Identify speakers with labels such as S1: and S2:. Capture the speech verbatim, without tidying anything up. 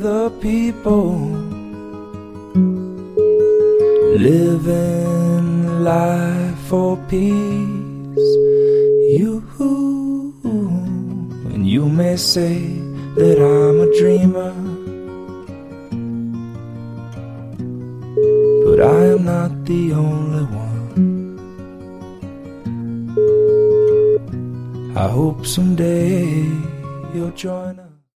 S1: other people, living life for peace. You, and you may say that I'm a dreamer, but I am not the only one. I hope someday you'll join us.